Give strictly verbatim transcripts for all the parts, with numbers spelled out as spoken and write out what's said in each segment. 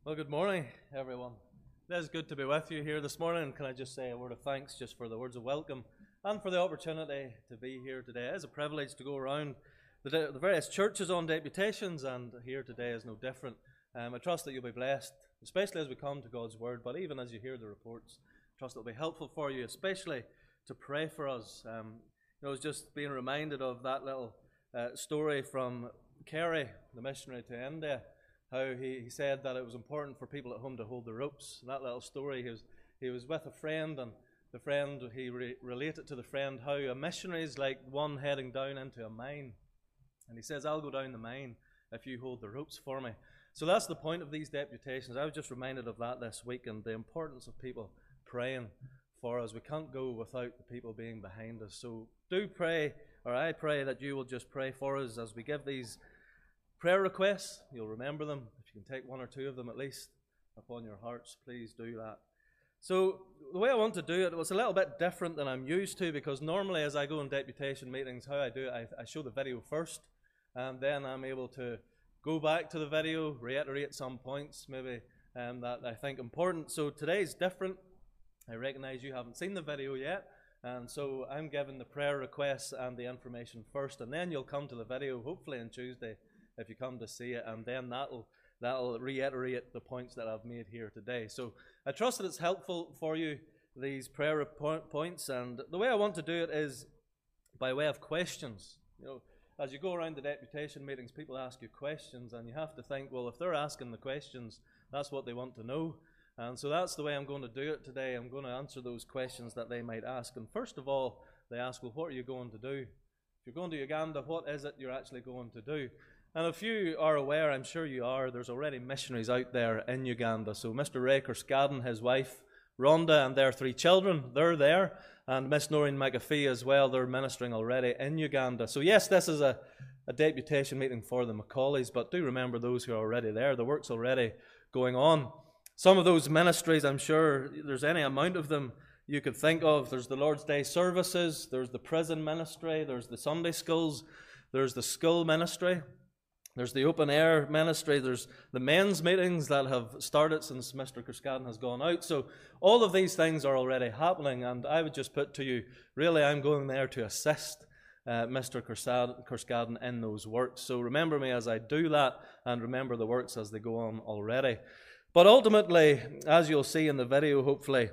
Well, good morning, everyone. It is good to be with you here this morning. Can I just say a word of thanks just for the words of welcome and for the opportunity to be here today. It is a privilege to go around the, the various churches on deputations, and here today is no different. Um, I trust that you'll be blessed, especially as we come to God's Word, but even as you hear the reports, I trust it'll be helpful for you, especially to pray for us. Um, you know, I was just being reminded of that little uh, story from Kerry, the missionary to India, how he, he said that it was important for people at home to hold the ropes. In that little story, he was, he was with a friend, and the friend, he re- related to the friend how a missionary is like one heading down into a mine. And he says, I'll go down the mine if you hold the ropes for me. So that's the point of these deputations. I was just reminded of that this week and the importance of people praying for us. We can't go without the people being behind us. So do pray, or I pray that you will just pray for us as we give these prayer requests. You'll remember them. If you can take one or two of them at least upon your hearts, please do that. So the way I want to do it was a little bit different than I'm used to, because normally as I go in deputation meetings, how I do it, I, I show the video first, and then I'm able to go back to the video, reiterate some points maybe um, that I think important. So today's different. I recognize you haven't seen the video yet, and so I'm giving the prayer requests and the information first, and then you'll come to the video hopefully on Tuesday if you come to see it, and then that'll that'll reiterate the points that I've made here today. So I trust that it's helpful for you, these prayer points, and the way I want to do it is by way of questions. You know, as you go around the deputation meetings, people ask you questions, and you have to think, well, if they're asking the questions, that's what they want to know. And so that's the way I'm going to do it today. I'm going to answer those questions that they might ask. And first of all, they ask, well, what are you going to do? If you're going to Uganda, what is it you're actually going to do? And if you are aware, I'm sure you are, there's already missionaries out there in Uganda. So Mister Ray Kerskaden, his wife, Rhonda, and their three children, they're there. And Miss Noreen McAfee as well, they're ministering already in Uganda. So yes, this is a, a deputation meeting for the Macaulays, but do remember those who are already there. The work's already going on. Some of those ministries, I'm sure there's any amount of them you could think of. There's the Lord's Day services, there's the prison ministry, there's the Sunday schools, there's the school ministry. There's the open air ministry, there's the men's meetings that have started since Mister Kerskaden has gone out. So all of these things are already happening, and I would just put to you, really I'm going there to assist uh, Mister Kerskaden in those works. So remember me as I do that, and remember the works as they go on already. But ultimately, as you'll see in the video hopefully,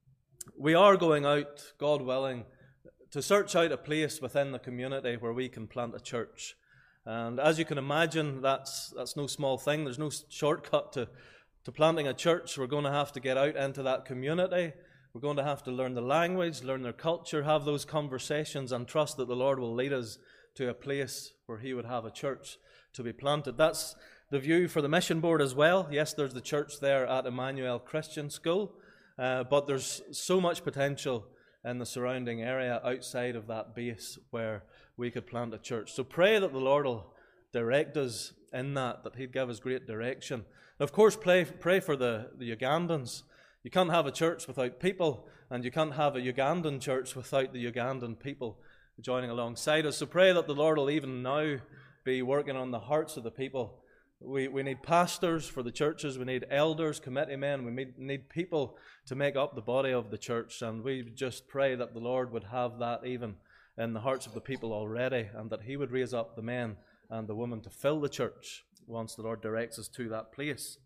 we are going out, God willing, to search out a place within the community where we can plant a church. And as you can imagine, that's that's no small thing. There's no shortcut to, to planting a church. We're going to have to get out into that community. We're going to have to learn the language, learn their culture, have those conversations, and trust that the Lord will lead us to a place where He would have a church to be planted. That's the view for the mission board as well. Yes, there's the church there at Emmanuel Christian School, uh, but there's so much potential in the surrounding area outside of that base where we could plant a church. So pray that the Lord will direct us in that, that He'd give us great direction. And of course, pray, pray for the, the Ugandans. You can't have a church without people, and you can't have a Ugandan church without the Ugandan people joining alongside us. So pray that the Lord will even now be working on the hearts of the people. We we need pastors for the churches, we need elders, committee men, we need, need people to make up the body of the church, and we just pray that the Lord would have that even in the hearts of the people already, and that He would raise up the men and the women to fill the church once the Lord directs us to that place.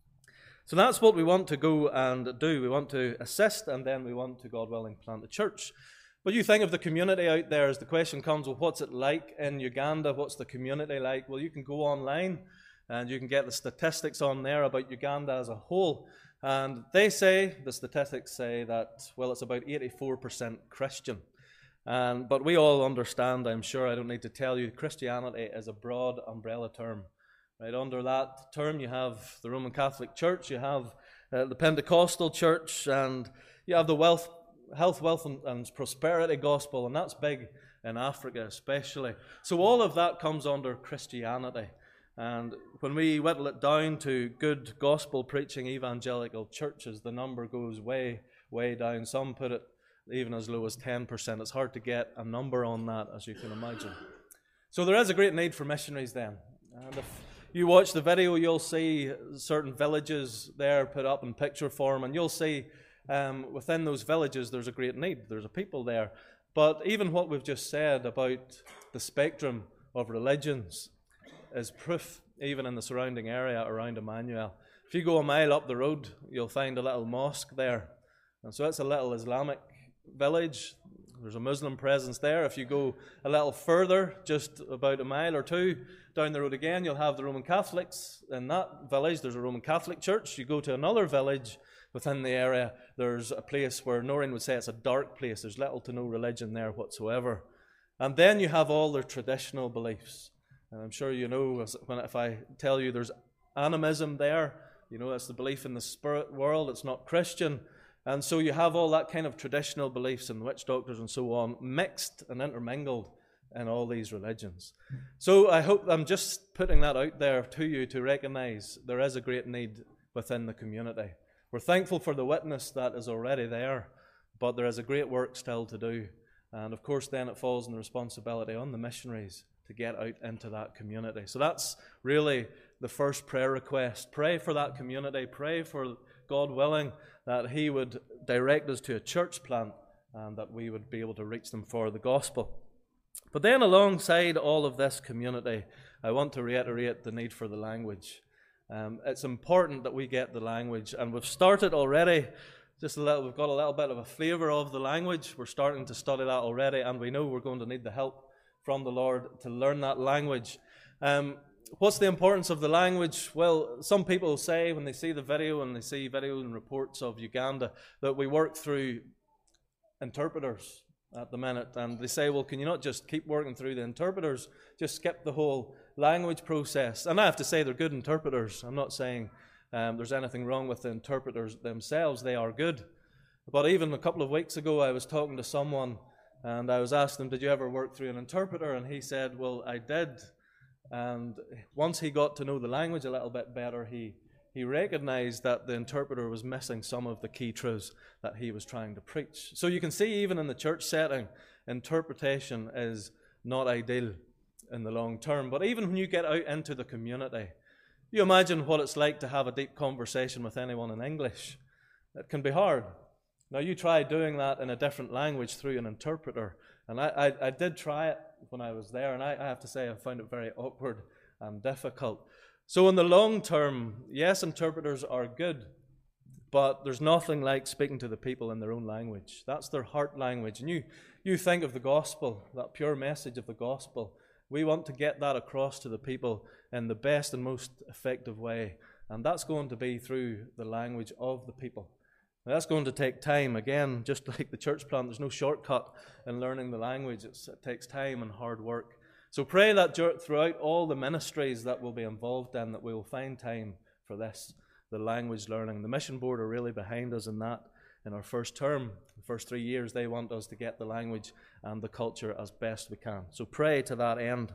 So that's what we want to go and do. We want to assist, and then we want to, God willing, plant a church. But you think of the community out there, as the question comes, well, what's it like in Uganda? What's the community like? Well, you can go online and you can get the statistics on there about Uganda as a whole. And they say, the statistics say that, well, it's about eighty-four percent Christian. And, but we all understand, I'm sure, I don't need to tell you, Christianity is a broad umbrella term. Right under that term, you have the Roman Catholic Church, you have uh, the Pentecostal Church, and you have the wealth, health, wealth, and, and prosperity gospel, and that's big in Africa especially. So all of that comes under Christianity. And when we whittle it down to good gospel-preaching evangelical churches, the number goes way, way down. Some put it even as low as ten percent. It's hard to get a number on that, as you can imagine. So there is a great need for missionaries then. And if you watch the video, you'll see certain villages there put up in picture form, and you'll see um, within those villages there's a great need. There's a people there. But even what we've just said about the spectrum of religions is proof, even in the surrounding area around Emmanuel. If you go a mile up the road, you'll find a little mosque there. And so it's a little Islamic village. There's a Muslim presence there. If you go a little further, just about a mile or two down the road again, you'll have the Roman Catholics. In that village, there's a Roman Catholic church. You go to another village within the area, there's a place where Noreen would say it's a dark place. There's little to no religion there whatsoever. And then you have all their traditional beliefs. And I'm sure you know, when if I tell you there's animism there, you know, it's the belief in the spirit world. It's not Christian. And so you have all that kind of traditional beliefs and witch doctors and so on mixed and intermingled in all these religions. So I hope I'm just putting that out there to you to recognize there is a great need within the community. We're thankful for the witness that is already there, but there is a great work still to do. And of course then it falls in the responsibility on the missionaries to get out into that community. So that's really the first prayer request. Pray for that community. Pray for, God willing, that He would direct us to a church plant and that we would be able to reach them for the gospel. But then alongside all of this community, I want to reiterate the need for the language. Um, it's important that we get the language, and we've started already. Just a little, we've got a little bit of a flavour of the language. We're starting to study that already, and we know we're going to need the help from the Lord to learn that language. Um, what's the importance of the language? Well, some people say when they see the video and they see video and reports of Uganda that we work through interpreters at the minute, and they say, well, can you not just keep working through the interpreters, just skip the whole language process? And I have to say they're good interpreters. I'm not saying um, there's anything wrong with the interpreters themselves. They are good. But even a couple of weeks ago I was talking to someone and I was asking him, did you ever work through an interpreter? And he said, well, I did. And once he got to know the language a little bit better, he He recognized that the interpreter was missing some of the key truths that he was trying to preach. So you can see even in the church setting, interpretation is not ideal in the long term. But even when you get out into the community, you imagine what it's like to have a deep conversation with anyone in English. It can be hard. Now you try doing that in a different language through an interpreter. And I, I, I did try it when I was there, and I, I have to say I found it very awkward and difficult. So in the long term, yes, interpreters are good, but there's nothing like speaking to the people in their own language. That's their heart language. And you, you think of the gospel, that pure message of the gospel. We want to get that across to the people in the best and most effective way. And that's going to be through the language of the people. Now, that's going to take time. Again, just like the church plant, there's no shortcut in learning the language. It's, it takes time and hard work. So pray that throughout all the ministries that we'll be involved in, that we will find time for this, the language learning. The mission board are really behind us in that. In our first term, the first three years, they want us to get the language and the culture as best we can. So pray to that end.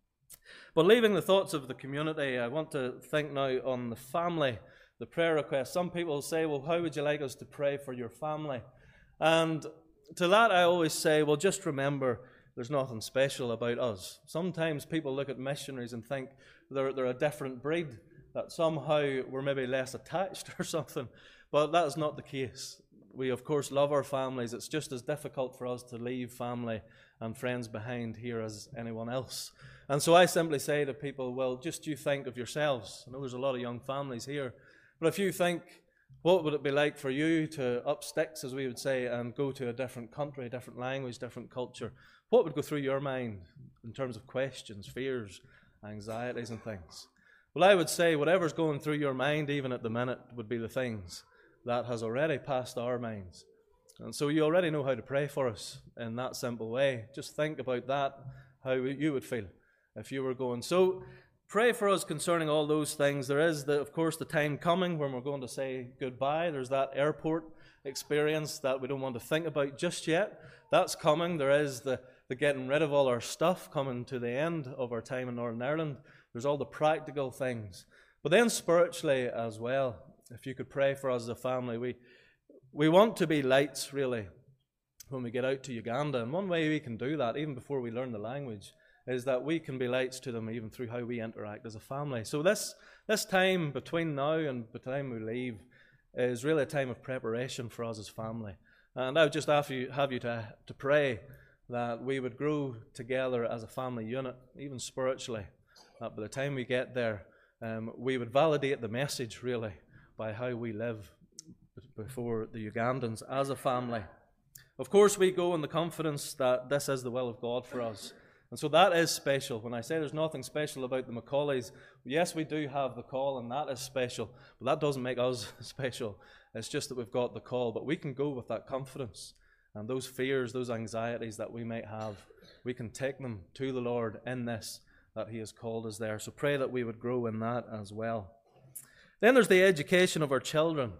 But leaving the thoughts of the community, I want to think now on the family, the prayer request. Some people say, well, how would you like us to pray for your family? And to that I always say, well, just remember, there's nothing special about us. Sometimes people look at missionaries and think they're, they're a different breed, that somehow we're maybe less attached or something. But that is not the case. We, of course, love our families. It's just as difficult for us to leave family and friends behind here as anyone else. And so I simply say to people, well, just you think of yourselves. I know there's a lot of young families here. But if you think, what would it be like for you to up sticks, as we would say, and go to a different country, different language, different culture? What would go through your mind in terms of questions, fears, anxieties and things? Well, I would say whatever's going through your mind even at the minute would be the things that has already passed our minds. And so you already know how to pray for us in that simple way. Just think about that, how you would feel if you were going. So pray for us concerning all those things. There is, the, of course, the time coming when we're going to say goodbye. There's that airport experience that we don't want to think about just yet. That's coming. There is the the getting rid of all our stuff, coming to the end of our time in Northern Ireland. There's all the practical things. But then spiritually as well, if you could pray for us as a family, we we want to be lights, really, when we get out to Uganda. And one way we can do that, even before we learn the language, is that we can be lights to them even through how we interact as a family. So this this time between now and the time we leave is really a time of preparation for us as family. And I would just have you, have you to, to pray that we would grow together as a family unit, even spiritually, that by the time we get there, um, we would validate the message, really, by how we live before the Ugandans as a family. Of course, we go in the confidence that this is the will of God for us. And so that is special. When I say there's nothing special about the Macaulays, yes, we do have the call, and that is special. But that doesn't make us special. It's just that we've got the call. But we can go with that confidence. And those fears, those anxieties that we might have, we can take them to the Lord in this, that He has called us there. So pray that we would grow in that as well. Then there's the education of our children.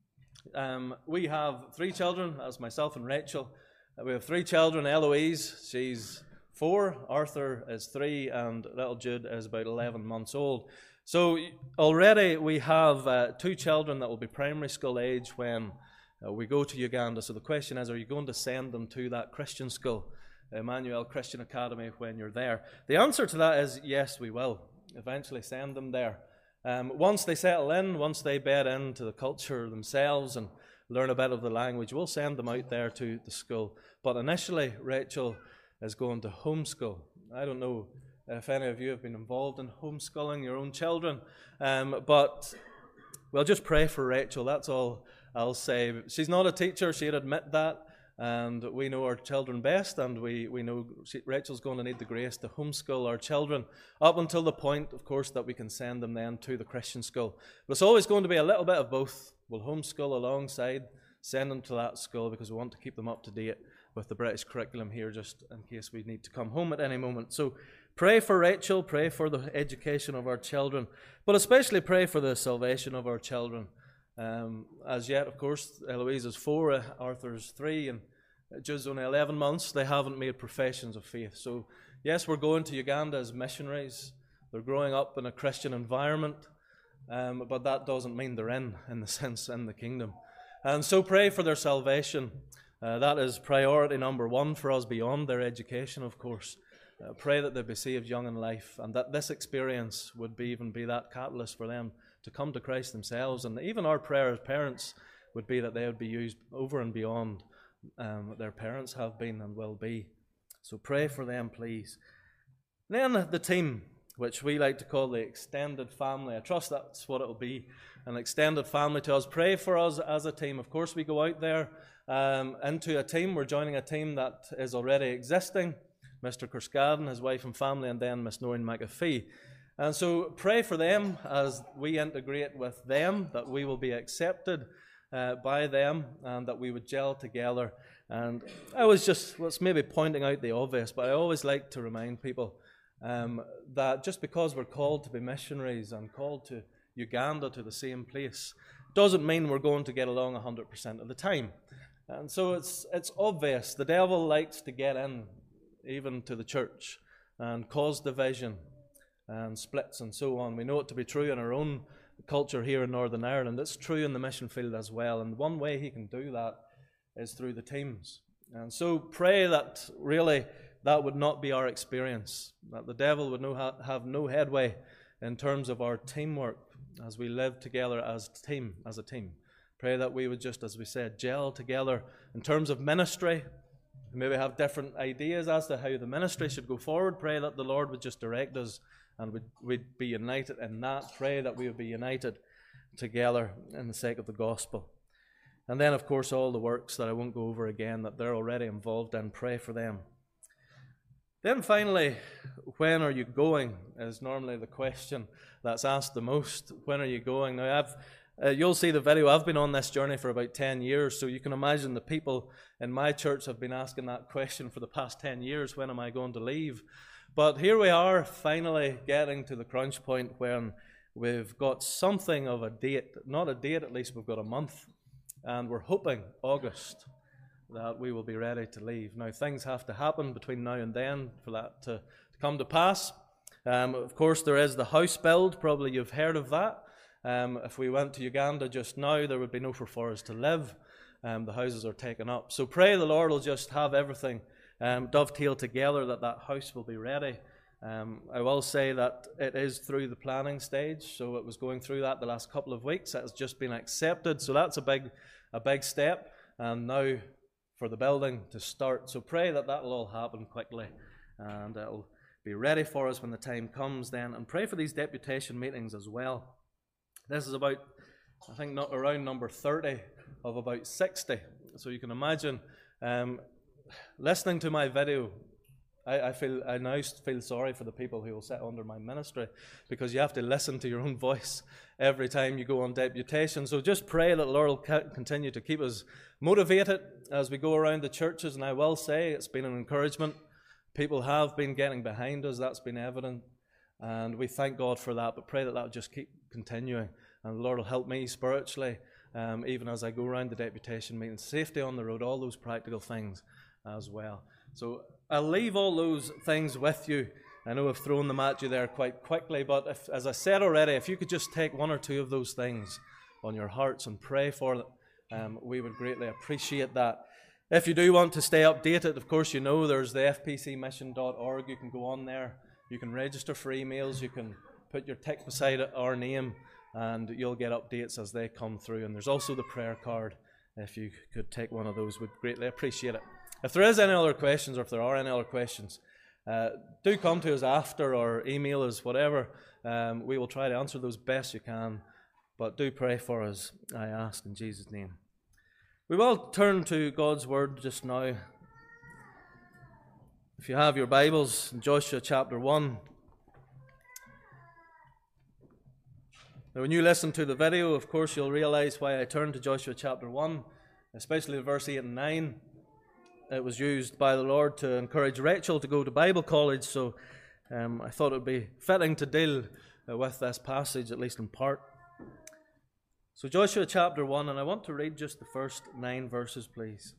Um, we have three children, as myself and Rachel. We have three children. Eloise, she's four, Arthur is three, and little Jude is about eleven months old. So already we have uh, two children that will be primary school age when uh, we go to Uganda. So the question is, are you going to send them to that Christian school, Emmanuel Christian Academy, when you're there? The answer to that is yes, we will eventually send them there. Um, once they settle in, once they bed into the culture themselves and learn a bit of the language, we'll send them out there to the school. But initially, Rachel is going to homeschool. I don't know if any of you have been involved in homeschooling your own children, um, but we'll just pray for Rachel. That's all I'll say. She's not a teacher, she'd admit that, and we know our children best, and we, we know she, Rachel's going to need the grace to homeschool our children up until the point, of course, that we can send them then to the Christian school. But it's always going to be a little bit of both. We'll homeschool alongside, send them to that school because we want to keep them up to date with the British curriculum here, just in case we need to come home at any moment. So pray for Rachel, pray for the education of our children, but especially pray for the salvation of our children. Um, as yet, of course, Eloise is four, Arthur's three, and Jude's only eleven months. They haven't made professions of faith. So yes, we're going to Uganda as missionaries. They're growing up in a Christian environment, um, but that doesn't mean they're in, in the sense, in the kingdom. And so pray for their salvation. Uh, that is priority number one for us, beyond their education, of course. Uh, pray that they be saved young in life, and that this experience would be even be that catalyst for them to come to Christ themselves. And even our prayer as parents would be that they would be used over and beyond um, what their parents have been and will be. So pray for them, please. Then the team, which we like to call the extended family. I trust that's what it will be, an extended family to us. Pray for us as a team. Of course, we go out there Um, into a team. We're joining a team that is already existing. Mister Kerskaden, his wife and family, and then Miss Noreen McAfee. And so pray for them as we integrate with them, that we will be accepted uh, by them, and that we would gel together. And I was just, was maybe pointing out the obvious, but I always like to remind people um, that just because we're called to be missionaries and called to Uganda, to the same place, doesn't mean we're going to get along one hundred percent of the time. And so it's it's obvious the devil likes to get in, even to the church, and cause division and splits and so on. We know it to be true in our own culture here in Northern Ireland. It's true in the mission field as well. And one way he can do that is through the teams. And so pray that really that would not be our experience, that the devil would no ha- have no headway in terms of our teamwork as we live together as a team, as a team. Pray that we would just, as we said, gel together in terms of ministry. Maybe have different ideas as to how the ministry should go forward. Pray that the Lord would just direct us and we'd, we'd be united in that. Pray that we would be united together in the sake of the gospel. And then, of course, all the works that I won't go over again that they're already involved in. Pray for them. Then finally, when are you going is normally the question that's asked the most. When are you going? Now, I've Uh, you'll see the video. I've been on this journey for about ten years, so you can imagine the people in my church have been asking that question for the past ten years. When am I going to leave? But here we are, finally getting to the crunch point when we've got something of a date. Not a date, at least we've got a month. And we're hoping August that we will be ready to leave. Now, things have to happen between now and then for that to, to come to pass. Um, of course, there is the house build. Probably you've heard of that. Um, if we went to Uganda just now, there would be nowhere for us to live. Um, the houses are taken up. So pray the Lord will just have everything um, dovetail together that that house will be ready. Um, I will say that it is through the planning stage, so it was going through that the last couple of weeks. It has just been accepted, so that's a big, a big step. And now for the building to start. So pray that that will all happen quickly, and it'll be ready for us when the time comes then. And pray for these deputation meetings as well. This is about, I think, not around number thirty of about sixty. So you can imagine, um, listening to my video, I, I feel I now feel sorry for the people who will sit under my ministry, because you have to listen to your own voice every time you go on deputation. So just pray that the Lord will continue to keep us motivated as we go around the churches. And I will say it's been an encouragement. People have been getting behind us. That's been evident. And we thank God for that. But pray that that will just keep continuing. And the Lord will help me spiritually, um, even as I go around the deputation meeting. Safety on the road, all those practical things as well. So I'll leave all those things with you. I know I've thrown them at you there quite quickly, but if, as I said already, if you could just take one or two of those things on your hearts and pray for them, um, we would greatly appreciate that. If you do want to stay updated, of course, you know there's the f p c mission dot org. You can go on there. You can register for emails. You can put your tick beside our name, and you'll get updates as they come through. And there's also the prayer card. If you could take one of those, we'd greatly appreciate it. If there is any other questions, or if there are any other questions, uh, do come to us after or email us, whatever. Um, we will try to answer those best you can. But do pray for us, I ask in Jesus' name. We will turn to God's Word just now. If you have your Bibles, in Joshua chapter one. Now, when you listen to the video, of course, you'll realize why I turned to Joshua chapter one, especially verse eight and nine. It was used by the Lord to encourage Rachel to go to Bible college, so um, I thought it would be fitting to deal uh, with this passage, at least in part. So Joshua chapter one, and I want to read just the first nine verses, please.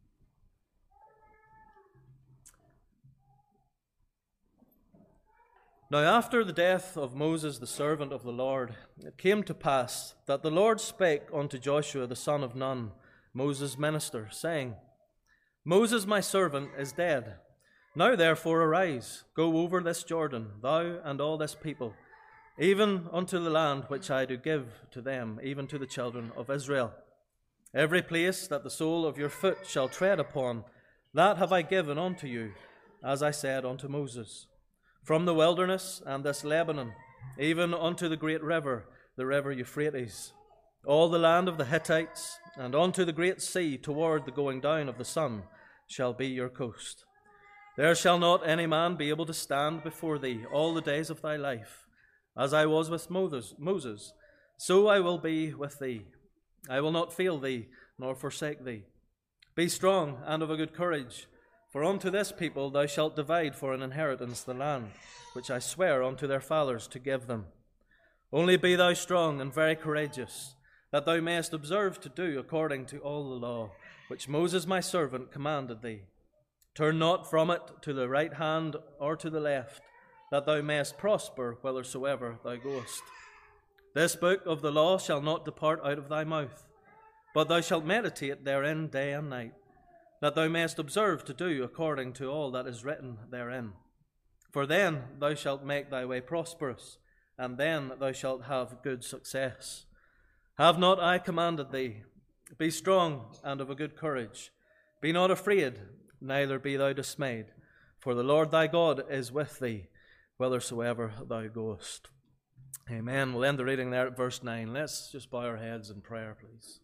Now after the death of Moses, the servant of the Lord, it came to pass that the Lord spake unto Joshua the son of Nun, Moses' minister, saying, Moses my servant is dead. Now therefore arise, go over this Jordan, thou and all this people, even unto the land which I do give to them, even to the children of Israel. Every place that the sole of your foot shall tread upon, that have I given unto you, as I said unto Moses. From the wilderness and this Lebanon, even unto the great river, the river Euphrates, all the land of the Hittites, and unto the great sea toward the going down of the sun, shall be your coast. There shall not any man be able to stand before thee all the days of thy life. As I was with Moses, Moses, so I will be with thee. I will not fail thee, nor forsake thee. Be strong and of a good courage, for unto this people thou shalt divide for an inheritance the land, which I swear unto their fathers to give them. Only be thou strong and very courageous, that thou mayest observe to do according to all the law, which Moses my servant commanded thee. Turn not from it to the right hand or to the left, that thou mayest prosper whithersoever thou goest. This book of the law shall not depart out of thy mouth, but thou shalt meditate therein day and night, that thou mayest observe to do according to all that is written therein. For then thou shalt make thy way prosperous, and then thou shalt have good success. Have not I commanded thee? Be strong and of a good courage. Be not afraid, neither be thou dismayed, for the Lord thy God is with thee, whithersoever thou goest. Amen. We'll end the reading there at verse nine. Let's just bow our heads in prayer, please.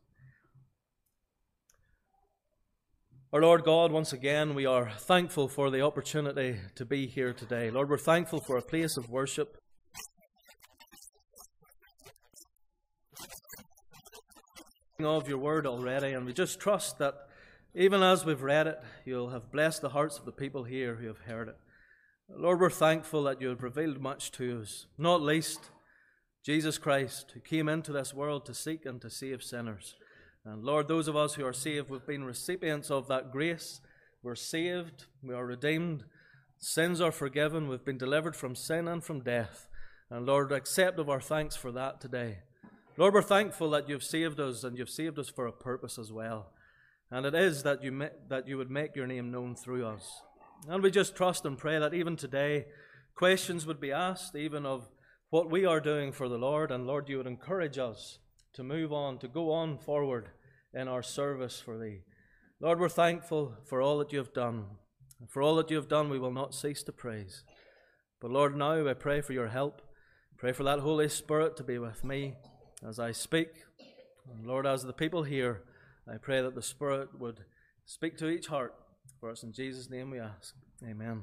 Our Lord God, once again, we are thankful for the opportunity to be here today. Lord, we're thankful for a place of worship. Of your word already, and we just trust that even as we've read it, you'll have blessed the hearts of the people here who have heard it. Lord, we're thankful that you have revealed much to us, not least Jesus Christ, who came into this world to seek and to save sinners. And Lord, those of us who are saved, we've been recipients of that grace. We're saved, we are redeemed, sins are forgiven, we've been delivered from sin and from death. And Lord, accept of our thanks for that today. Lord, we're thankful that you've saved us, and you've saved us for a purpose as well. And it is that you ma- that you would make your name known through us. And we just trust and pray that even today, questions would be asked, even of what we are doing for the Lord. And Lord, you would encourage us to move on, to go on forward in our service for Thee. Lord, we're thankful for all that you have done. And for all that you have done, we will not cease to praise. But Lord, now I pray for your help. Pray for that Holy Spirit to be with me as I speak. And Lord, as the people here, I pray that the Spirit would speak to each heart. For us in Jesus' name we ask. Amen.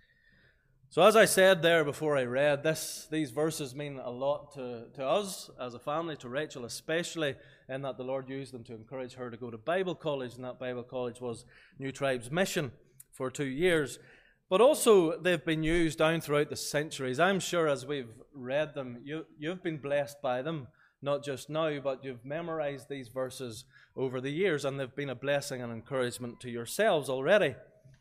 So as I said there before I read, this, these verses mean a lot to, to us as a family, to Rachel especially, in that the Lord used them to encourage her to go to Bible college, and that Bible college was New Tribes Mission for two years. But also they've been used down throughout the centuries. I'm sure as we've read them, you, you've been blessed by them, not just now, but you've memorized these verses over the years, and they've been a blessing and encouragement to yourselves already.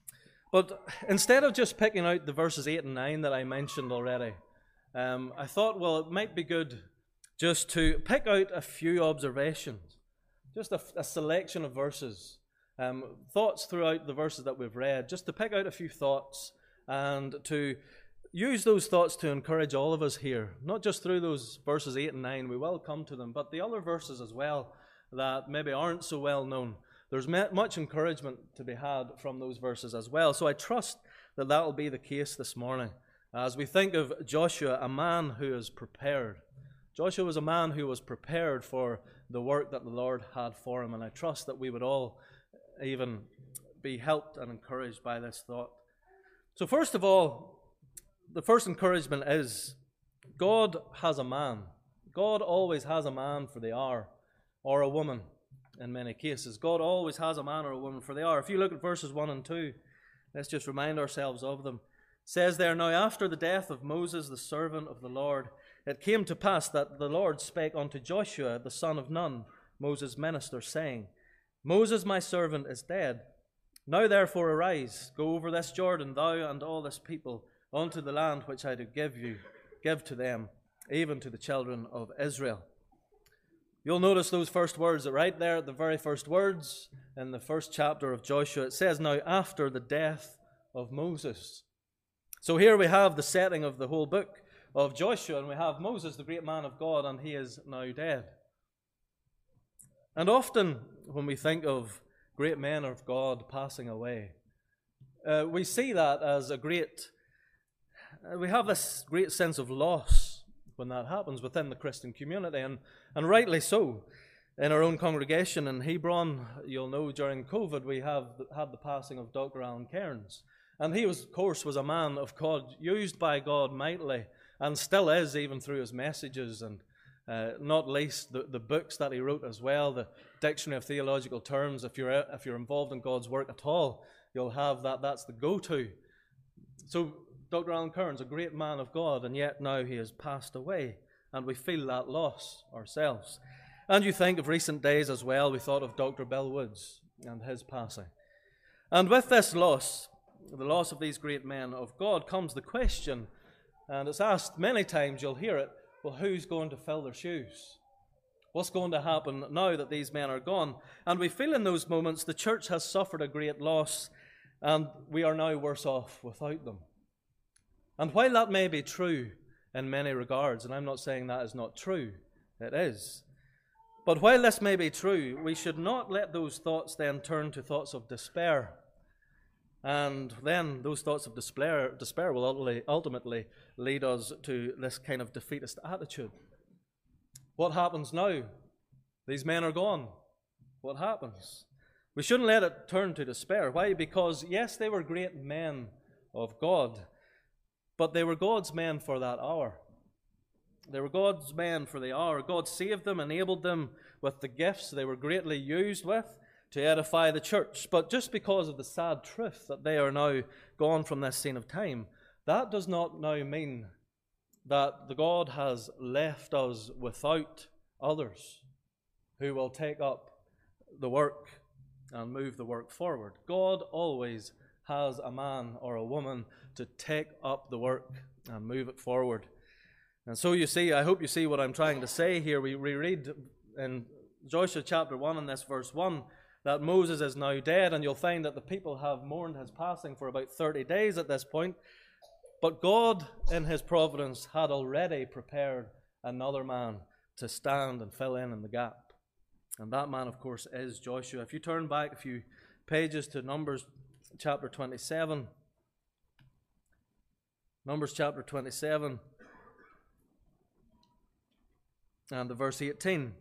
But instead of just picking out the verses eight and nine that I mentioned already, um, I thought, well, it might be good just to pick out a few observations, just a, a selection of verses, um, thoughts throughout the verses that we've read, just to pick out a few thoughts and to use those thoughts to encourage all of us here, not just through those verses eight and nine, we will come to them, but the other verses as well that maybe aren't so well known. There's much encouragement to be had from those verses as well. So I trust that that will be the case this morning. As we think of Joshua, a man who is prepared. Joshua was a man who was prepared for the work that the Lord had for him. And I trust that we would all even be helped and encouraged by this thought. So first of all, the first encouragement is God has a man. God always has a man for the hour, or a woman. In many cases, God always has a man or a woman for the hour. If you look at verses one and two, let's just remind ourselves of them. It says there, "Now after the death of Moses, the servant of the Lord, it came to pass that the Lord spake unto Joshua, the son of Nun, Moses' minister, saying, Moses my servant is dead. Now therefore arise, go over this Jordan, thou and all this people, unto the land which I do give you, give to them, even to the children of Israel." You'll notice those first words, right there, the very first words in the first chapter of Joshua. It says, "Now after the death of Moses." So here we have the setting of the whole book of Joshua, and we have Moses, the great man of God, and he is now dead. And often when we think of great men of God passing away, uh, we see that as a great, uh, we have this great sense of loss when that happens within the Christian community, and, and rightly so. In our own congregation in Hebron, you'll know during COVID we have had the passing of Doctor Alan Cairns. And he, was, of course, was a man of God, used by God mightily, and still is, even through his messages, and uh, not least the, the books that he wrote as well, the Dictionary of Theological Terms. If you're, if you're involved in God's work at all, you'll have that. That's the go-to. So Doctor Alan Cairns, a great man of God, and yet now he has passed away, and we feel that loss ourselves. And you think of recent days as well, we thought of Doctor Bill Woods and his passing. And with this loss, the loss of these great men of God, comes the question, and it's asked many times, you'll hear it, well, who's going to fill their shoes? What's going to happen now that these men are gone? And we feel in those moments the church has suffered a great loss, and we are now worse off without them. And while that may be true in many regards, and I'm not saying that is not true, it is. But while this may be true, we should not let those thoughts then turn to thoughts of despair. And then those thoughts of despair, despair will ultimately, ultimately lead us to this kind of defeatist attitude. What happens now? These men are gone. What happens? We shouldn't let it turn to despair. Why? Because, yes, they were great men of God, but they were God's men for that hour. They were God's men for the hour. God saved them, enabled them with the gifts they were greatly used with to edify the church. But just because of the sad truth that they are now gone from this scene of time, that does not now mean that the God has left us without others who will take up the work and move the work forward. God always has a man or a woman to take up the work and move it forward. And so you see, I hope you see what I'm trying to say here. We read in Joshua chapter one in this verse one that Moses is now dead, and you'll find that the people have mourned his passing for about thirty days at this point. But God, in his providence, had already prepared another man to stand and fill in in the gap. And that man, of course, is Joshua. If you turn back a few pages to Numbers chapter twenty-seven, Numbers chapter twenty-seven, and the verse eighteen.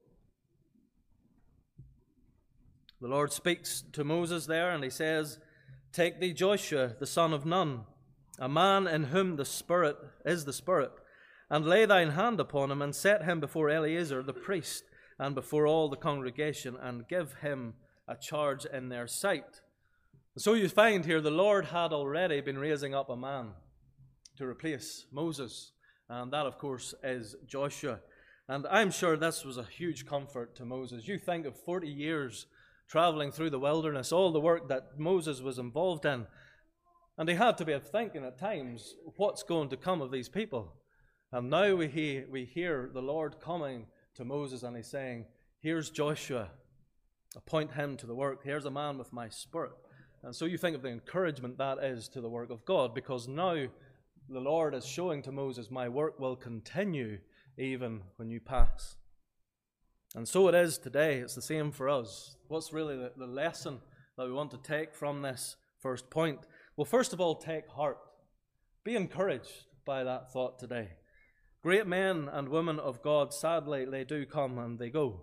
The Lord speaks to Moses there, and he says, "Take thee Joshua, the son of Nun, a man in whom the Spirit is the Spirit, and lay thine hand upon him, and set him before Eleazar the priest, and before all the congregation, and give him a charge in their sight." So you find here the Lord had already been raising up a man to replace Moses, and that, of course, is Joshua. And I'm sure this was a huge comfort to Moses. You think of forty years traveling through the wilderness, all the work that Moses was involved in, and he had to be thinking at times, what's going to come of these people? And now we hear, we hear the Lord coming to Moses, and he's saying, here's Joshua, appoint him to the work. Here's a man with my Spirit. And so you think of the encouragement that is to the work of God, because now the Lord is showing to Moses, my work will continue even when you pass. And so it is today. It's the same for us. What's really the, the lesson that we want to take from this first point? Well, first of all, take heart. Be encouraged by that thought today. Great men and women of God, sadly, they do come and they go.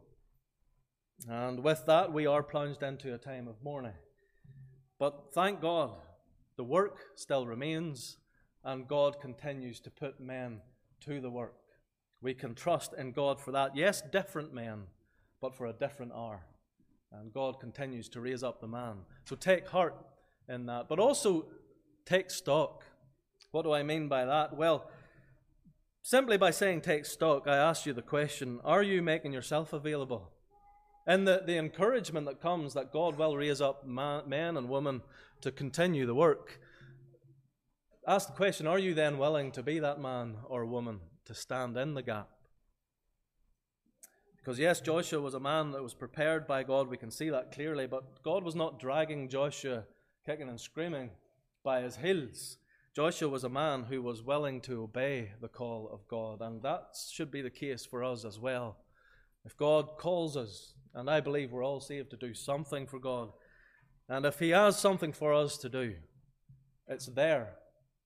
And with that, we are plunged into a time of mourning. But thank God, the work still remains, and God continues to put men to the work. We can trust in God for that. Yes, different men, but for a different hour. And God continues to raise up the man. So take heart in that. But also take stock. What do I mean by that? Well, simply by saying take stock, I ask you the question, are you making yourself available? And the, the encouragement that comes that God will raise up man, men and women to continue the work. Ask the question, are you then willing to be that man or woman to stand in the gap? Because yes, Joshua was a man that was prepared by God. We can see that clearly. But God was not dragging Joshua kicking and screaming by his heels. Joshua was a man who was willing to obey the call of God. And that should be the case for us as well. If God calls us, and I believe we're all saved to do something for God, and if he has something for us to do, it's there.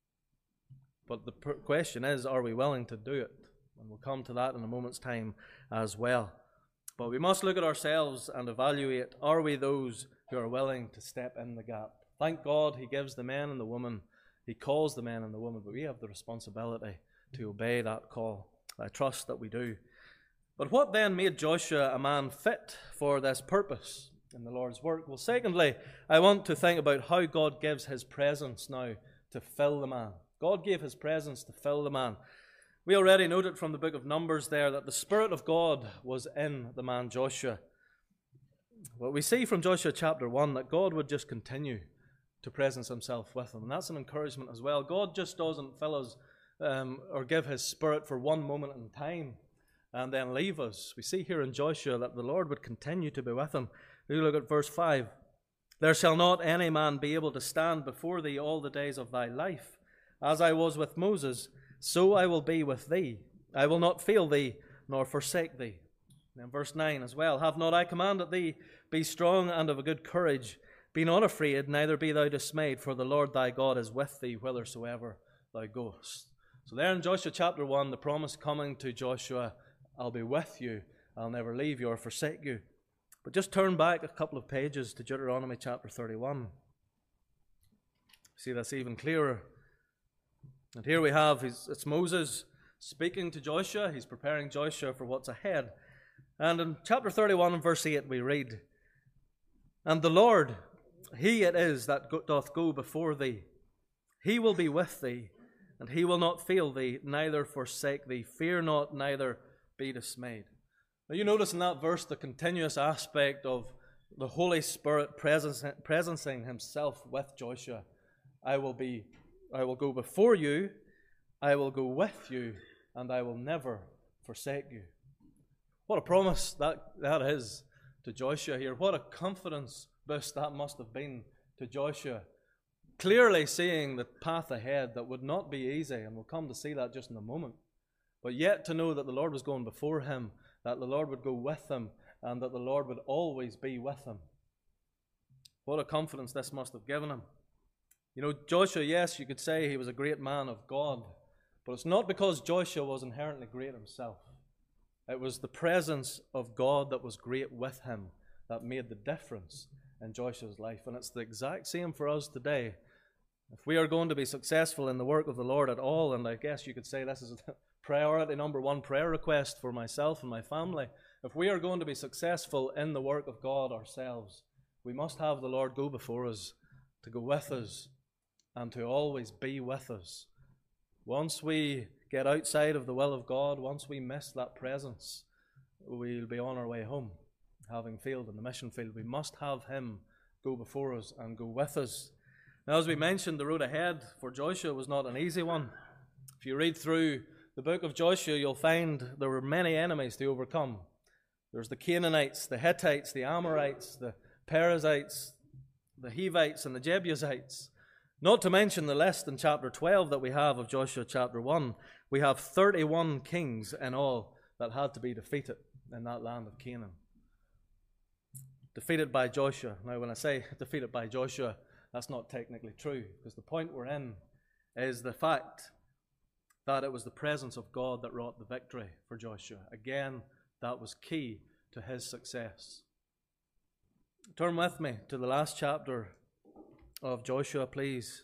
But the question is, are we willing to do it? And we'll come to that in a moment's time as well. But we must look at ourselves and evaluate, are we those who are willing to step in the gap? Thank God he gives the man and the woman, he calls the man and the woman, but we have the responsibility to obey that call. I trust that we do. But what then made Joshua a man fit for this purpose in the Lord's work? Well, secondly, I want to think about how God gives his presence now to fill the man. God gave his presence to fill the man. We already noted from the book of Numbers there that the Spirit of God was in the man Joshua. But we see from Joshua chapter one that God would just continue to presence himself with him. And that's an encouragement as well. God just doesn't fill us um, or give his Spirit for one moment in time and then leave us. We see here in Joshua that the Lord would continue to be with him. We look at verse five. There shall not any man be able to stand before thee all the days of thy life. As I was with Moses, so I will be with thee. I will not fail thee, nor forsake thee. And verse nine as well. Have not I commanded thee, be strong and of a good courage. Be not afraid, neither be thou dismayed, for the Lord thy God is with thee whithersoever thou goest. So there in Joshua chapter one, the promise coming to Joshua, I'll be with you, I'll never leave you or forsake you. But just turn back a couple of pages to Deuteronomy chapter thirty-one. See this even clearer. And here we have, it's Moses speaking to Joshua. He's preparing Joshua for what's ahead. And in chapter thirty-one and verse eight we read, And the Lord, he it is that doth go before thee. He will be with thee, and he will not fail thee, neither forsake thee. Fear not, neither be dismayed. Now you notice in that verse the continuous aspect of the Holy Spirit presencing himself with Joshua. I will be I will go before you, I will go with you, and I will never forsake you. What a promise that, that is to Joshua here. What a confidence boost that must have been to Joshua. Clearly seeing the path ahead that would not be easy, and we'll come to see that just in a moment. But yet to know that the Lord was going before him, that the Lord would go with him, and that the Lord would always be with him. What a confidence this must have given him. You know, Joshua, yes, you could say he was a great man of God, but it's not because Joshua was inherently great himself. It was the presence of God that was great with him that made the difference in Joshua's life. And it's the exact same for us today. If we are going to be successful in the work of the Lord at all, and I guess you could say this is priority number one prayer request for myself and my family, if we are going to be successful in the work of God ourselves, we must have the Lord go before us, to go with us, and to always be with us. Once we get outside of the will of God, once we miss that presence, we'll be on our way home, having failed in the mission field. We must have him go before us and go with us. Now, as we mentioned, the road ahead for Joshua was not an easy one. If you read through the book of Joshua, you'll find there were many enemies to overcome. There's the Canaanites, the Hittites, the Amorites, the Perizzites, the Hivites, and the Jebusites. Not to mention the list in chapter twelve that we have of Joshua chapter one. We have thirty-one kings in all that had to be defeated in that land of Canaan. Defeated by Joshua. Now, when I say defeated by Joshua, that's not technically true, because the point we're in is the fact that it was the presence of God that wrought the victory for Joshua. Again, that was key to his success. Turn with me to the last chapter of Joshua, please.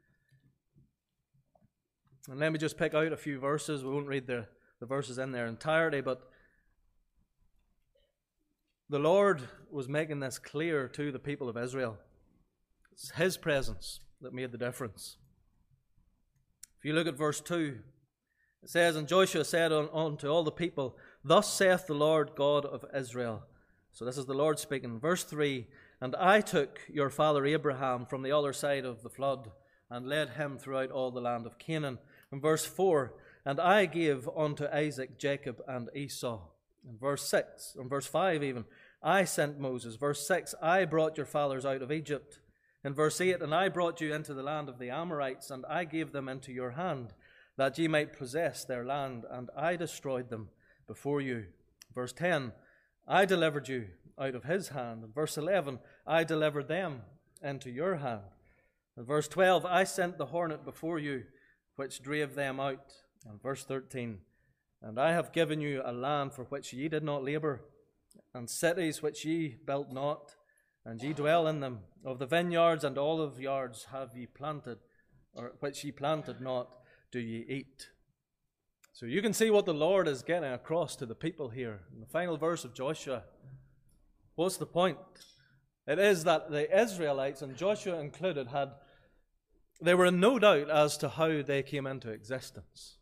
And let me just pick out a few verses. We won't read the, the verses in their entirety, but the Lord was making this clear to the people of Israel. It's his presence that made the difference. If you look at verse two, it says, And Joshua said unto all the people, Thus saith the Lord God of Israel. So this is the Lord speaking. Verse three, And I took your father Abraham from the other side of the flood, and led him throughout all the land of Canaan. And verse four, And I gave unto Isaac Jacob and Esau. And verse six, and verse five even, I sent Moses. Verse six, I brought your fathers out of Egypt. In verse eight, And I brought you into the land of the Amorites, and I gave them into your hand, that ye might possess their land, and I destroyed them before you. Verse ten, I delivered you out of his hand. And verse eleven, I delivered them into your hand. And verse twelve, I sent the hornet before you, which drave them out. And verse thirteen, And I have given you a land for which ye did not labour, and cities which ye built not, and ye dwell in them. Of the vineyards and olive yards have ye planted, or which ye planted not, do ye eat. So you can see what the Lord is getting across to the people here. In the final verse of Joshua, what's the point? It is that the Israelites, and Joshua included, had they were in no doubt as to how they came into existence.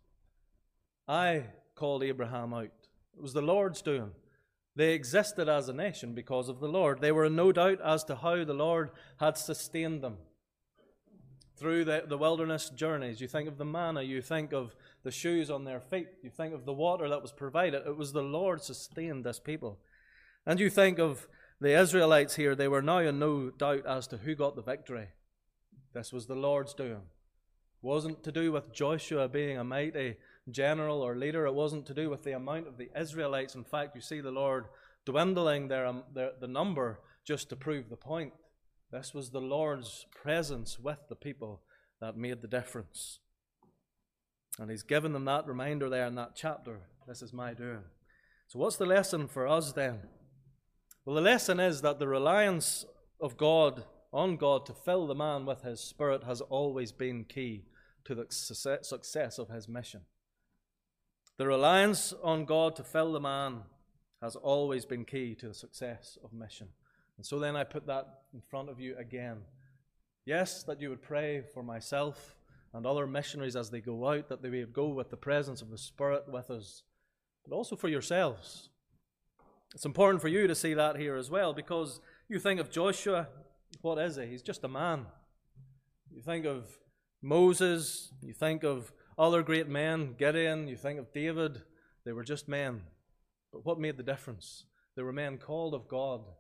I called Abraham out. It was the Lord's doing. They existed as a nation because of the Lord. They were in no doubt as to how the Lord had sustained them through the, the wilderness journeys. You think of the manna, you think of the shoes on their feet, you think of the water that was provided. It was the Lord sustained this people. And you think of the Israelites here, they were now in no doubt as to who got the victory. This was the Lord's doing. It wasn't to do with Joshua being a mighty general or leader. It wasn't to do with the amount of the Israelites. In fact, you see the Lord dwindling their, um, their the number just to prove the point. This was the Lord's presence with the people that made the difference. And he's given them that reminder there in that chapter. This is my doing. So what's the lesson for us then? Well, the lesson is that the reliance of God on God to fill the man with his Spirit has always been key to the success of his mission. The reliance on God to fill the man has always been key to the success of mission. And so then I put that in front of you again. Yes, that you would pray for myself and other missionaries as they go out, that they would go with the presence of the Spirit with us, but also for yourselves. It's important for you to see that here as well, because you think of Joshua, what is he? He's just a man. You think of Moses, you think of other great men, Gideon, you think of David, they were just men. But what made the difference? They were men called of God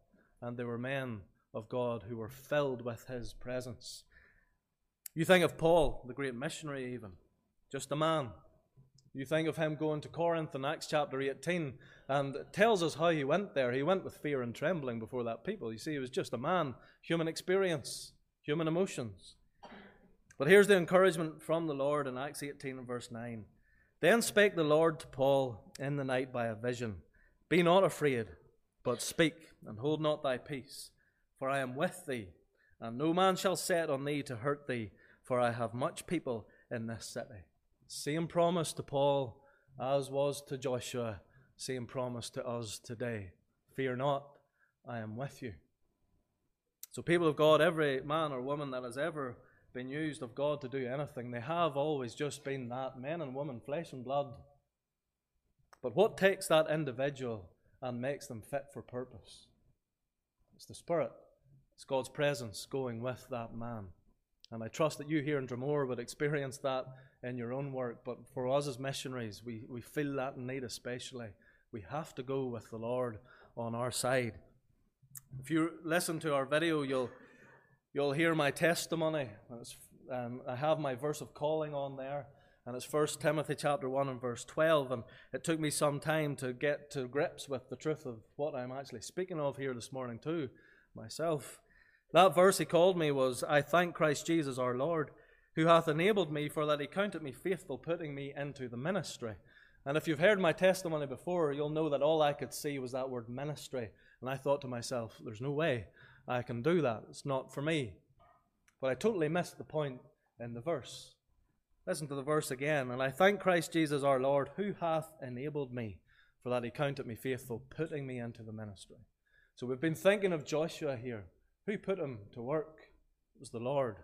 and they were men of God who were filled with his presence. You think of Paul, the great missionary even, just a man. You think of him going to Corinth in Acts chapter eighteen, and it tells us how he went there. He went with fear and trembling before that people. You see, he was just a man, human experience, human emotions. But here's the encouragement from the Lord in Acts eighteen and verse nine. Then spake the Lord to Paul in the night by a vision, Be not afraid, but speak, and hold not thy peace, for I am with thee, and no man shall set on thee to hurt thee, for I have much people in this city. Same promise to Paul as was to Joshua, same promise to us today. Fear not, I am with you. So people of God, every man or woman that has ever been used of God to do anything, they have always just been that, men and women, flesh and blood. But what takes that individual and makes them fit for purpose? It's the Spirit. It's God's presence going with that man. And I trust that you here in Dromore would experience that in your own work. But for us as missionaries, we, we feel that need especially. We have to go with the Lord on our side. If you listen to our video, you'll you'll hear my testimony. Um, I have my verse of calling on there, and it's First Timothy chapter one and verse twelve. And it took me some time to get to grips with the truth of what I'm actually speaking of here this morning too, myself. That verse he called me was, I thank Christ Jesus our Lord, who hath enabled me, for that he counted me faithful, putting me into the ministry. And if you've heard my testimony before, you'll know that all I could see was that word ministry. And I thought to myself, there's no way I can do that. It's not for me. But I totally missed the point in the verse. Listen to the verse again. And I thank Christ Jesus our Lord, who hath enabled me, for that he counted me faithful, putting me into the ministry. So we've been thinking of Joshua here. Who put him to work? It was the Lord.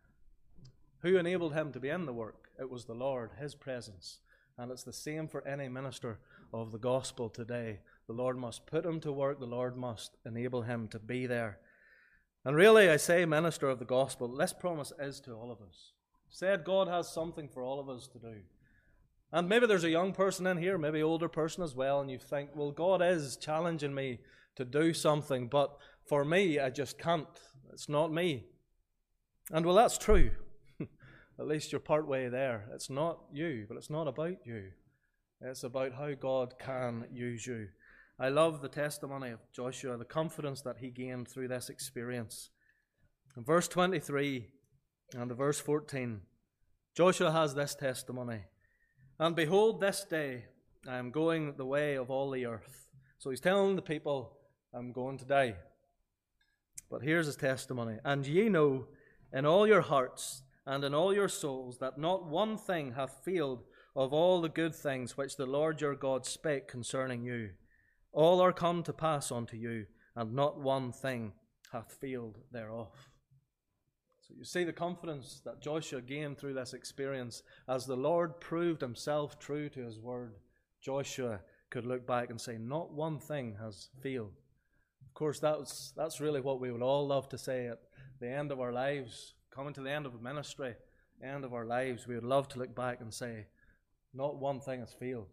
Who enabled him to be in the work? It was the Lord, his presence. And it's the same for any minister of the gospel today. The Lord must put him to work. The Lord must enable him to be there. And really, I say minister of the gospel, this promise is to all of us. Said God has something for all of us to do. And maybe there's a young person in here, maybe older person as well, and you think, well, God is challenging me to do something, but for me, I just can't. It's not me. And well, that's true. At least you're part way there. It's not you, but it's not about you. It's about how God can use you. I love the testimony of Joshua, the confidence that he gained through this experience. In verse twenty-three and verse fourteen, Joshua has this testimony. And behold, this day I am going the way of all the earth. So he's telling the people, I'm going to die. But here's his testimony. And ye know in all your hearts and in all your souls that not one thing hath failed of all the good things which the Lord your God spake concerning you. All are come to pass unto you, and not one thing hath failed thereof. So you see the confidence that Joshua gained through this experience. As the Lord proved himself true to his word, Joshua could look back and say, not one thing has failed. Of course, that's, that's really what we would all love to say at the end of our lives, coming to the end of a ministry, end of our lives. We would love to look back and say, not one thing has failed.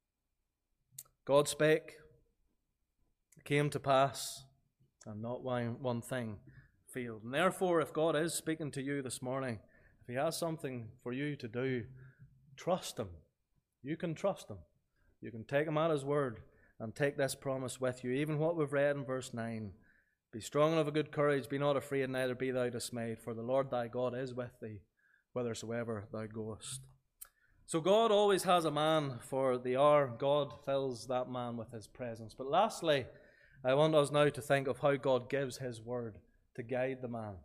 God spake, it came to pass, and not one, one thing failed. And therefore, if God is speaking to you this morning, if he has something for you to do, trust him. You can trust him. You can take him at his word and take this promise with you. Even what we've read in verse nine. Be strong and of a good courage, be not afraid, neither be thou dismayed, for the Lord thy God is with thee, whithersoever thou goest. So God always has a man for the hour. God fills that man with his presence. But lastly, I want us now to think of how God gives his word to guide the man.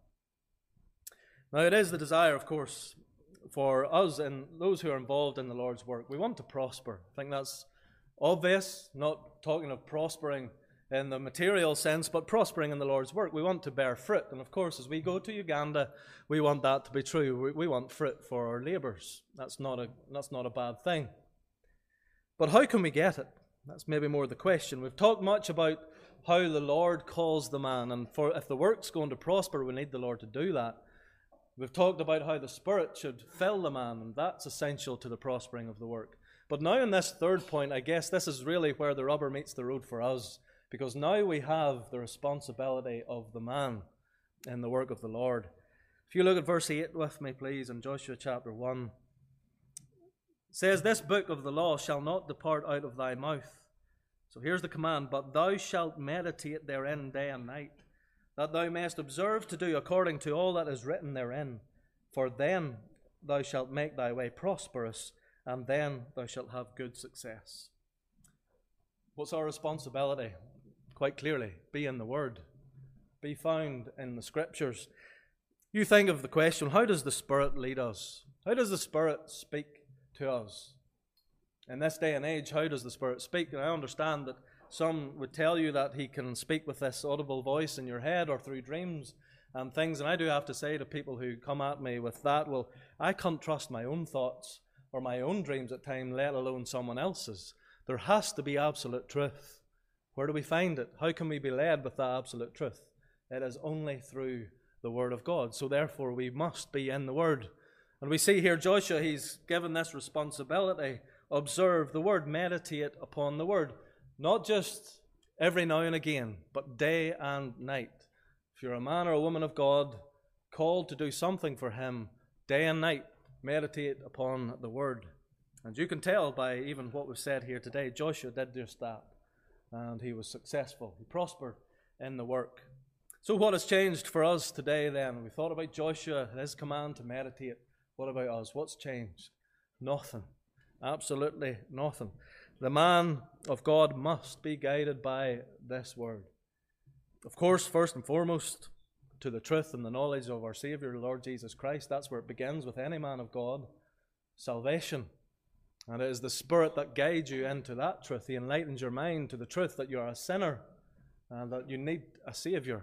Now it is the desire, of course, for us and those who are involved in the Lord's work. We want to prosper. I think that's obvious, not talking of prospering in the material sense, but prospering in the Lord's work. We want to bear fruit. And of course, as we go to Uganda, we want that to be true. We, we want fruit for our labours. That's not a, that's not a bad thing. But how can we get it? That's maybe more the question. We've talked much about how the Lord calls the man, and for if the work's going to prosper, we need the Lord to do that. We've talked about how the Spirit should fill the man, and that's essential to the prospering of the work. But now in this third point, I guess this is really where the rubber meets the road for us. because now we have the responsibility of the man in the work of the Lord. If you look at verse eight with me, please, in Joshua chapter one, it says, "This book of the law shall not depart out of thy mouth." So here's the command, "But thou shalt meditate therein day and night, that thou mayest observe to do according to all that is written therein. For then thou shalt make thy way prosperous, and then thou shalt have good success." What's our responsibility? Quite clearly, be in the Word. Be found in the Scriptures. You think of the question, how does the Spirit lead us? How does the Spirit speak to us? In this day and age, how does the Spirit speak? And I understand that some would tell you that He can speak with this audible voice in your head or through dreams and things. And I do have to say to people who come at me with that, well, I can't trust my own thoughts or my own dreams at times, let alone someone else's. There has to be absolute truth. Where do we find it? How can we be led with that absolute truth? It is only through the Word of God. So therefore we must be in the Word. And we see here Joshua, he's given this responsibility. Observe the Word, meditate upon the Word. Not just every now and again, but day and night. If you're a man or a woman of God, called to do something for Him, day and night, meditate upon the Word. And you can tell by even what was said here today, Joshua did just that. And he was successful. He prospered in the work. So what has changed for us today then? We thought about Joshua and his command to meditate. What about us? What's changed? Nothing. Absolutely nothing. The man of God must be guided by this Word. Of course, first and foremost, to the truth and the knowledge of our Saviour, the Lord Jesus Christ. That's where it begins with any man of God. Salvation. And it is the Spirit that guides you into that truth. He enlightens your mind to the truth that you are a sinner and that you need a Saviour.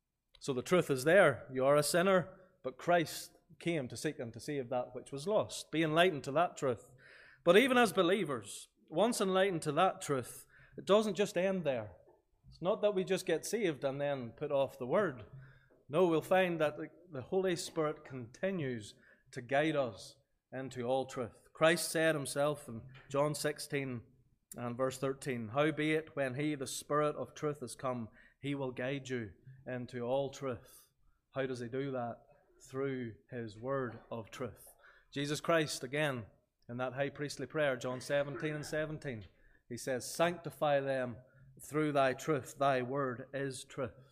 So the truth is there. You are a sinner, but Christ came to seek and to save that which was lost. Be enlightened to that truth. But even as believers, once enlightened to that truth, it doesn't just end there. It's not that we just get saved and then put off the Word. No, we'll find that the Holy Spirit continues to guide us into all truth. Christ said Himself in John sixteen and verse thirteen, "Howbeit, when He, the Spirit of truth, is come, He will guide you into all truth." How does He do that? Through His Word of truth. Jesus Christ, again, in that high priestly prayer, John seventeen and seventeen, He says, "Sanctify them through Thy truth. Thy Word is truth."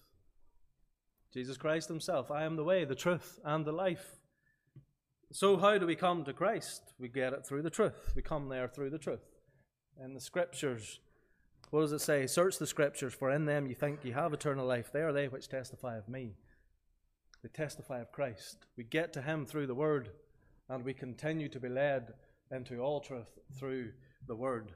Jesus Christ Himself, "I am the way, the truth, and the life." So how do we come to Christ? We get it through the truth. We come there through the truth. In the Scriptures, what does it say? "Search the Scriptures, for in them you think you have eternal life. They are they which testify of me." They testify of Christ. We get to Him through the Word, and we continue to be led into all truth through the Word.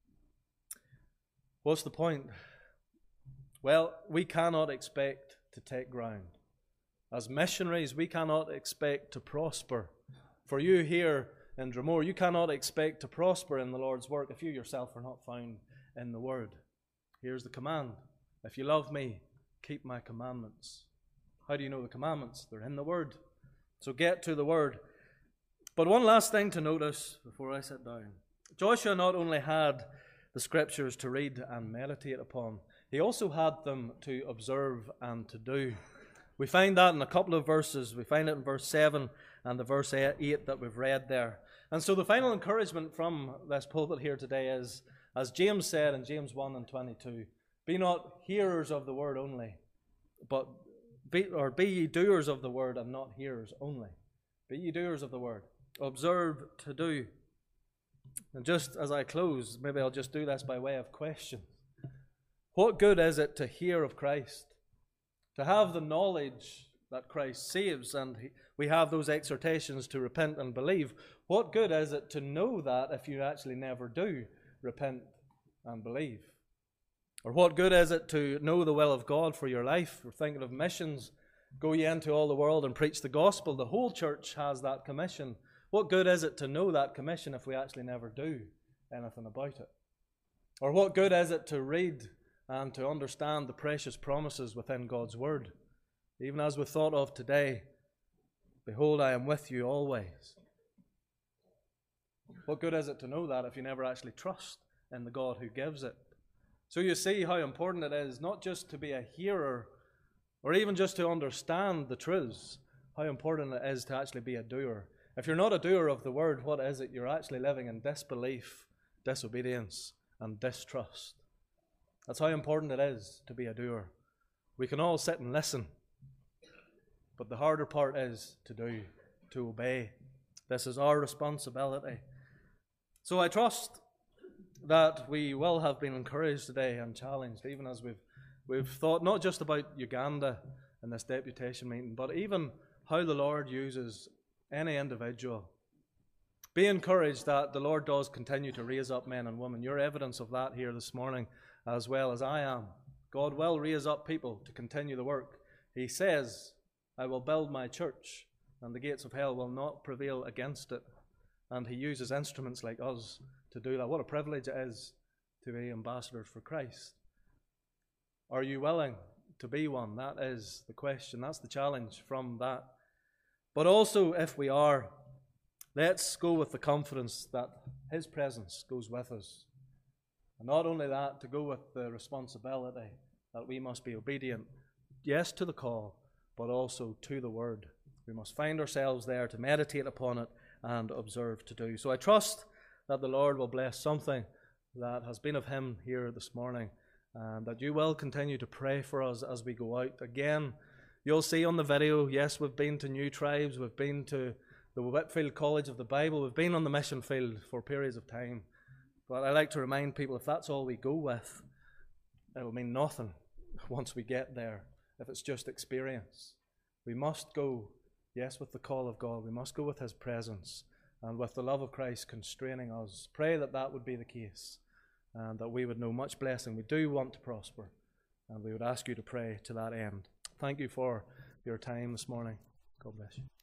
What's the point? Well, we cannot expect to take ground. As missionaries, we cannot expect to prosper. For you here in Dromore, you cannot expect to prosper in the Lord's work if you yourself are not found in the Word. Here's the command. "If you love me, keep my commandments." How do you know the commandments? They're in the Word. So get to the Word. But one last thing to notice before I sit down. Joshua not only had the Scriptures to read and meditate upon, he also had them to observe and to do. We find that in a couple of verses. We find it in verse seven and the verse eight that we've read there. And so the final encouragement from this pulpit here today is, as James said in James one and twenty-two, "Be not hearers of the word only, but be, or be ye doers of the word and not hearers only." Be ye doers of the word. Observe to do. And just as I close, maybe I'll just do this by way of question. What good is it to hear of Christ? To have the knowledge that Christ saves, and he, we have those exhortations to repent and believe. What good is it to know that if you actually never do repent and believe? Or what good is it to know the will of God for your life? We're thinking of missions. Go ye into all the world and preach the gospel. The whole church has that commission. What good is it to know that commission if we actually never do anything about it? Or what good is it to read and to understand the precious promises within God's Word? Even as we thought of today, "Behold, I am with you always." What good is it to know that if you never actually trust in the God who gives it? So you see how important it is not just to be a hearer or even just to understand the truths, how important it is to actually be a doer. If you're not a doer of the word, what is it? You're actually living in disbelief, disobedience, and distrust. That's how important it is to be a doer. We can all sit and listen, but the harder part is to do, to obey. This is our responsibility. So I trust that we will have been encouraged today and challenged, even as we've we've thought not just about Uganda in this deputation meeting, but even how the Lord uses any individual. Be encouraged that the Lord does continue to raise up men and women. You're evidence of that here this morning, as well as I am. God will raise up people to continue the work. He says, I will build my church, and the gates of hell will not prevail against it. And he uses instruments like us to do that. What a privilege it is to be ambassadors for Christ. Are you willing to be one? That is the question. That's the challenge from that. But also, if we are, let's go with the confidence that his presence goes with us. And not only that, to go with the responsibility that we must be obedient, yes, to the call, but also to the word. We must find ourselves there to meditate upon it and observe to do. So I trust that the Lord will bless something that has been of him here this morning, and that you will continue to pray for us as we go out. Again, you'll see on the video, yes, we've been to New Tribes, we've been to the Whitfield College of the Bible, we've been on the mission field for periods of time. But I like to remind people, if that's all we go with, it will mean nothing once we get there, if it's just experience. We must go, yes, with the call of God. We must go with his presence and with the love of Christ constraining us. Pray that that would be the case and that we would know much blessing. We do want to prosper, and we would ask you to pray to that end. Thank you for your time this morning. God bless you.